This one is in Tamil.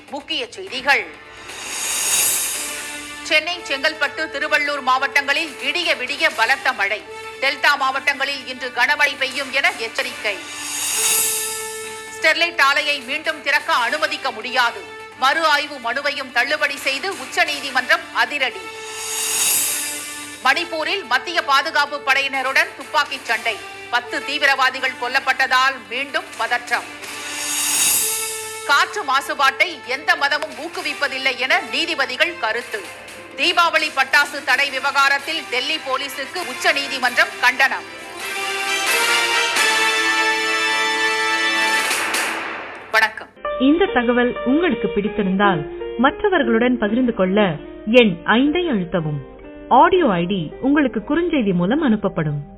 முக்கிய செய்திகள். சென்னை, செங்கல்பட்டு, திருவள்ளூர் மாவட்டங்களில் விடிய விடிய பலத்த மழை. டெல்டா மாவட்டங்களில் இன்று கனமழை பெய்யும் என எச்சரிக்கை. ஸ்டெர்லைட் ஆலையை மீண்டும் திறக்க அனுமதிக்க முடியாது. மறு ஆய்வு மனுவையும் தள்ளுபடி செய்து உச்சநீதிமன்றம் அதிரடி. மணிப்பூரில் மத்திய பாதுகாப்பு படையினருடன் துப்பாக்கிச் சண்டை. 10 தீவிரவாதிகள் கொல்லப்பட்டதால் மீண்டும் பதற்றம். காற்று மாசுபாட்டை எந்த மதமும் ஊக்குவிப்பதில்லை என நீதிபதிகள் கருத்து. தீபாவளி பட்டாசு தடை விவகாரத்தில் டெல்லி போலீசுக்கு உச்சநீதிமன்றம் கண்டனம். வணக்கம். இந்த தகவல் உங்களுக்கு பிடித்திருந்தால் மற்றவர்களுடன் பகிர்ந்து கொள்ள எண் 5 அழுத்தவும். ஆடியோ ஐடி உங்களுக்கு குறுஞ்செய்தி மூலம் அனுப்பப்படும்.